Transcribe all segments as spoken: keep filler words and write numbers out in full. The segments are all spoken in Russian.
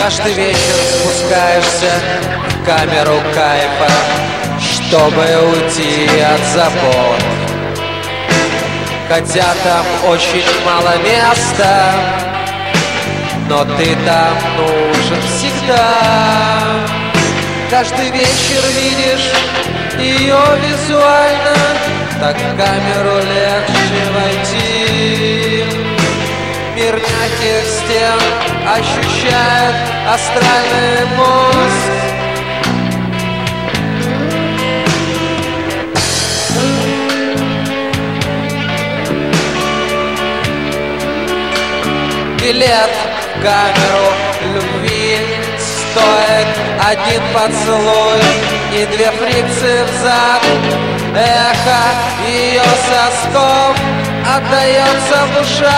Каждый вечер спускаешься в камеру кайфа, чтобы уйти от забот. Хотя там очень мало места, но ты там нужен всегда. Каждый вечер видишь ее визуально, так в камеру легче войти. Мир мягких стен ощущает астральный мозг. Билет в камеру любви стоит один поцелуй и две фрикции взад. Эхо ее сосков отдается в ушах.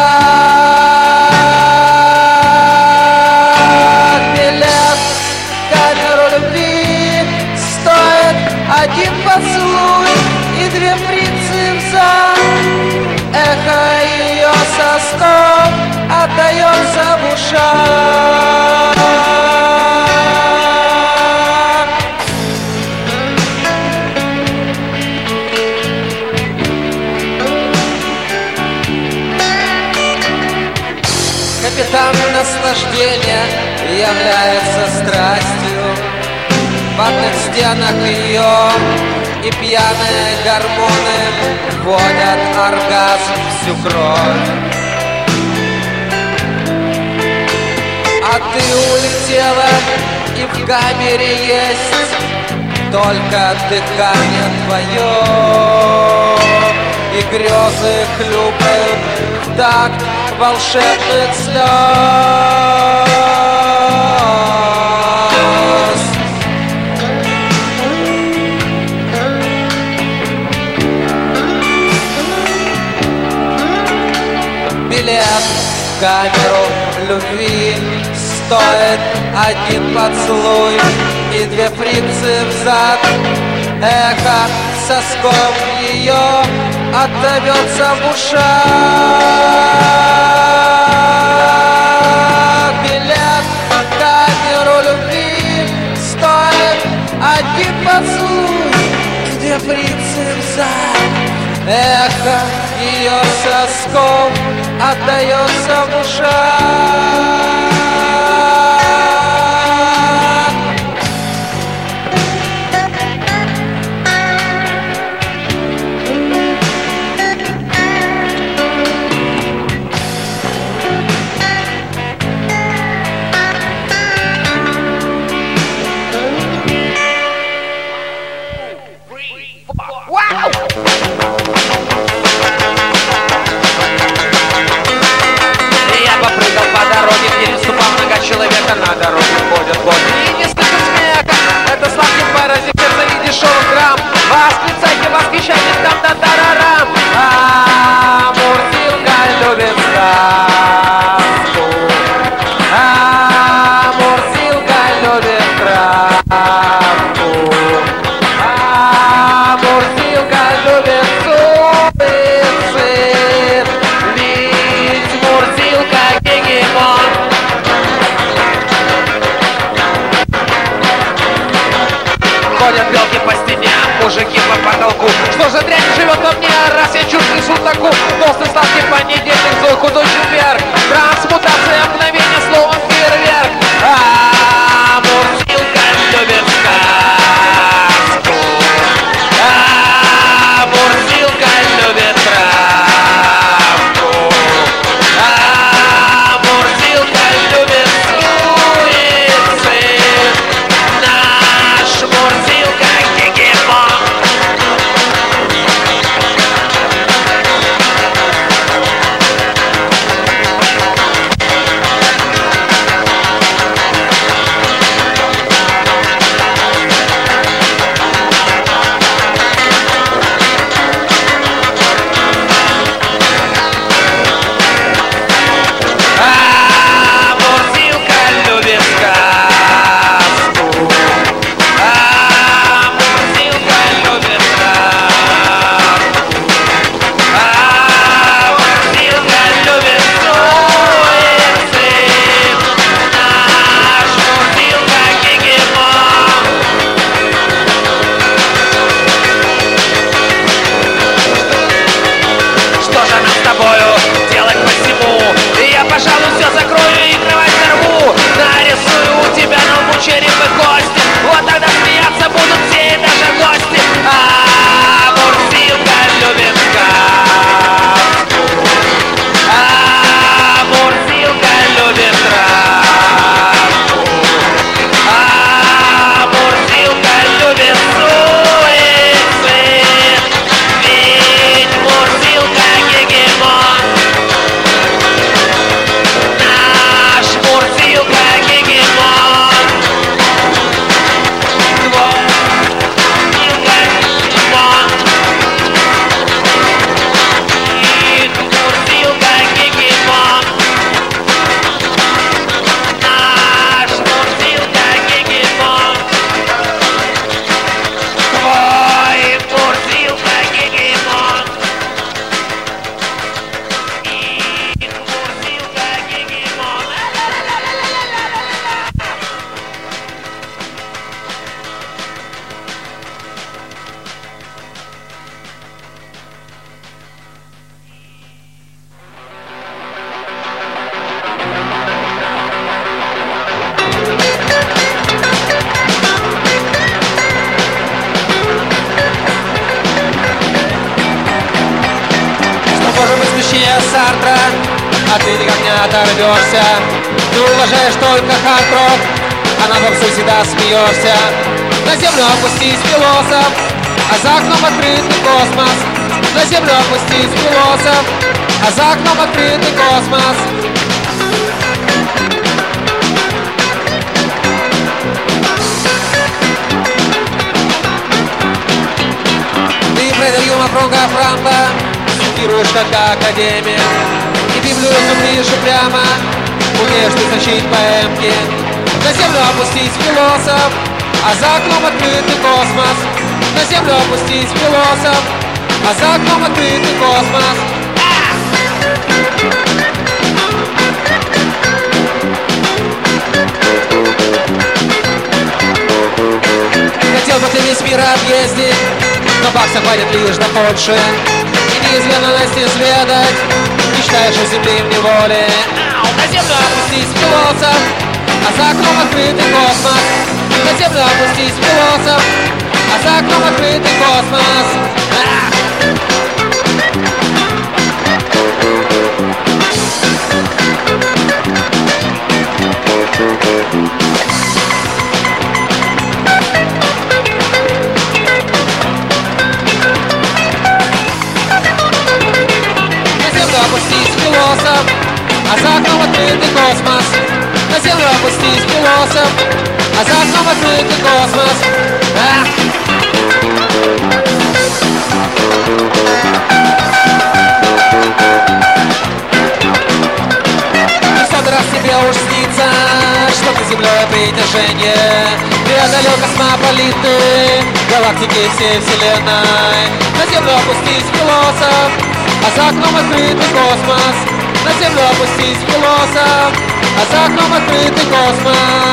Билет в камеру любви стоит один поцелуй и две фрикции взад. Эхо ее сосков отдается в ушах. Капитан наслаждения является страстью. В ватных стенах ее и пьяные гормоны вводят оргазм всю кровь. А ты улетела, и в камере есть только дыхание твое. И грезы хлюпают в такт волшебных слез. Билет в камеру любви стоит один поцелуй и две фрикции взад. Эхо сосков ее отдается в ушах. Билет в камеру любви стоит один поцелуй и две фрикции взад. Эхо ее сосков отдается в ушах. Человека на дороге ходят боты и не слышат смеха. Это сладкий паразит сердца и дешевых грамм. Восклицайте, восхищайтесь, там да тарарам. А Мурзилка любит сказку. А Мурзилка любит травку. А Мурзилка любит суицид. Ведь Мурзилка гегемон. Ходят белки по стене, мужики по потолку. Что же дрянь живет во мне, раз я чушь несу такую. Толстый сладкий понедельник, злой худой четверг. Трансмутация, мгновение, словом фейерверк. А Мурзилка любит сказку. А Мурзилка любит травку. А Мурзилка любит суицид. Наш Мурзилка гегемон. череп и кости. Вот тогда смеяться будут все и даже гости. А Мурзилка любит сказку. А Мурзилка любит травку. А Мурзилка любит суицид. Ведь Мурзилка гегемон. Наш Мурзилка гегемон. Твой Мурзилка гегемон. И Мурзилка гегемон. Наш Мурзилка гегемон. Твой Мурзилка гегемон. И Мурзилка гегемон. Что может быть смешнее Сартра, а ты никак не оторвешься. Ты уважаешь только хард-рок, а на попсу всегда смеешься. На землю опустись, философ, а за окном открытый космос. На землю опустись, философ, а за окном открытый космос. Ты предал Франка Франка, цитируешь как академик, и Библию изумришь прямо, умеешь ты сочинить поэмки. На землю опустись, философ, а за окном открытый космос. На землю опустись, философ, а за окном открытый космос. Хотел бы ты весь мир объездить, но баксов хватит лишь до Польши. И неизведанность изведать, мечтаешь о земле в неволе. На землю опустись, философ, а за окном открытый космос. На землю опустись, философ, а за окном открытый космос. Опустись, философ, а за окном открытый космос. На землю опустись, философ, а за окном открытый космос. А! И в сотый раз тебе уж снится, что ты землей притяжение преодолел космополиты галактики всей вселенной. На землю опустись, философ, а за окном открытый космос. На землю опустись, философ, а за окном открытый космос.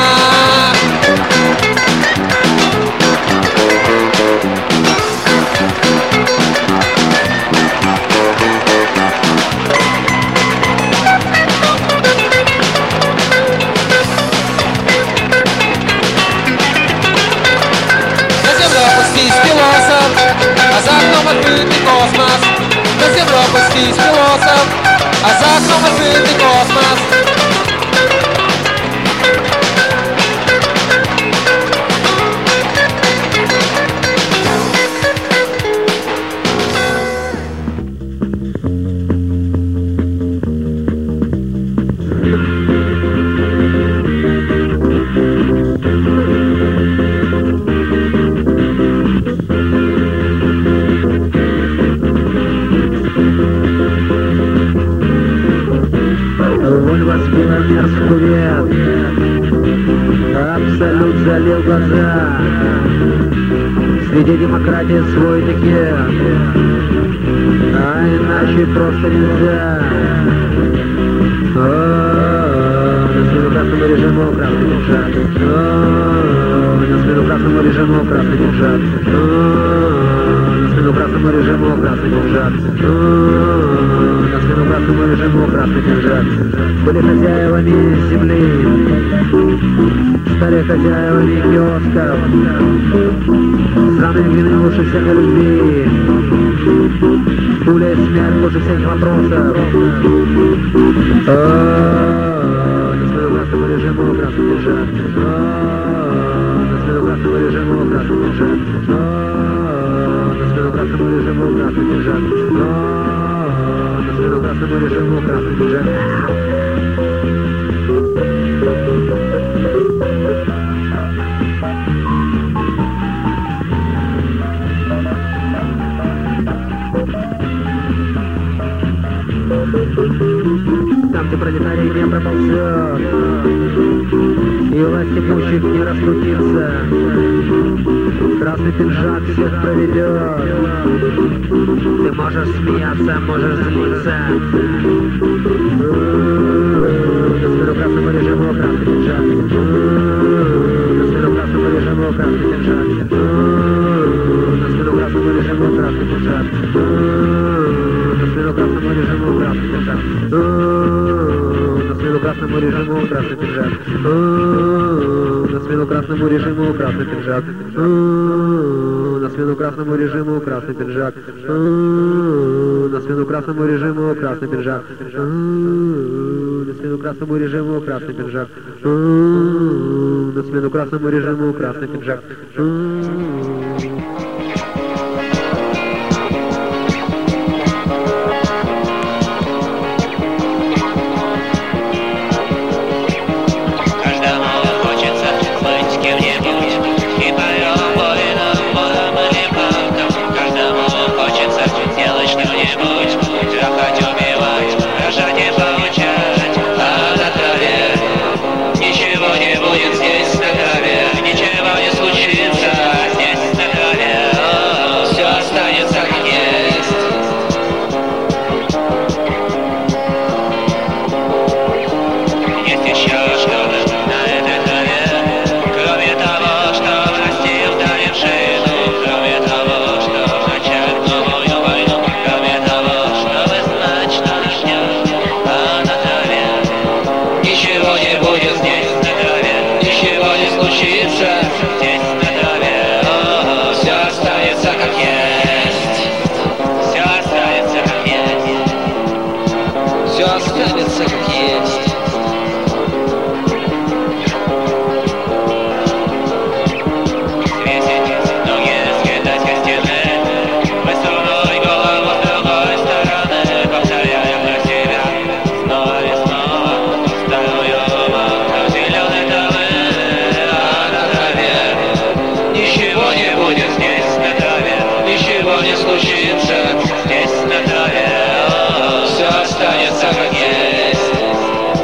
На землю опустись, философ, а за окном открытый космос. На землю опустись, философ, а за окном открытый космос. Абсолют залил глаза. Среди демократии свой этикет, а иначе просто нельзя. О, на смену красному режиму красный держат. О, на смену красному режиму красный держат. О, на смену красному режиму красный держат. О, на смену красному режиму красный. красный пиджак. Были хозяевами земли, стали хозяевами киосков, страны глины лучше всех о любви, пуля и смерть лучше всех вопросов. На смену красному режиму красный пиджак. На смену красному режиму красный пиджак. На смену красному режиму красный пиджак. На смену красному режиму красный пиджак. Там, где пролетарий не проползет, и власть имущих не раскрутится, красный пиджак всех проведет. Ты можешь смеяться, можешь злиться. На смену красному режиму красный пиджак. На смену красному режиму красный пиджак. На смену красному режиму красный пиджак. На смену красному режиму красный пиджак. На смену красному режиму красный пиджак. На смену красному режиму красный пиджак. На смену красному режиму красный пиджак. На смену красному режиму красный пиджак. На смену красному режиму красный пиджак. На смену красному режиму красный пиджак.